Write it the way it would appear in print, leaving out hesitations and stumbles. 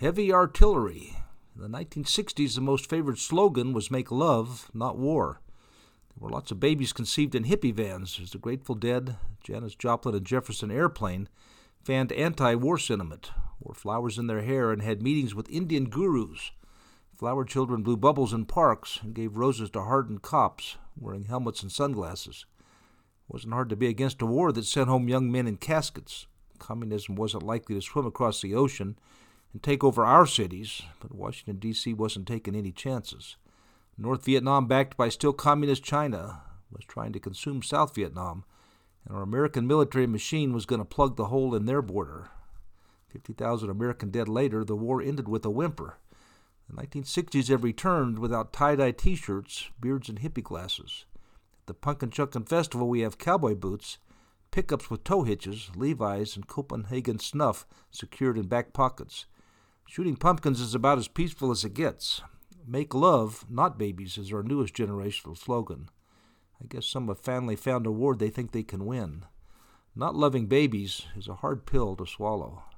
Heavy artillery. In the 1960s, the most favored slogan was "Make love, not war." There were lots of babies conceived in hippie vans as the Grateful Dead, Janis Joplin, and Jefferson Airplane fanned anti-war sentiment, wore flowers in their hair, and had meetings with Indian gurus. Flower children blew bubbles in parks and gave roses to hardened cops wearing helmets and sunglasses. It wasn't hard to be against a war that sent home young men in caskets. Communism wasn't likely to swim across the ocean and take over our cities, but Washington, D.C. wasn't taking any chances. North Vietnam, backed by still communist China, was trying to consume South Vietnam, and our American military machine was going to plug the hole in their border. 50,000 American dead later, the war ended with a whimper. The 1960s have returned without tie-dye T-shirts, beards, and hippie glasses. At the Punkin' Chunkin' Festival, we have cowboy boots, pickups with tow hitches, Levi's, and Copenhagen snuff secured in back pockets. Shooting pumpkins is about as peaceful as it gets. Make love, not babies, is our newest generational slogan. I guess some have finally found a war they think they can win. Not loving babies is a hard pill to swallow.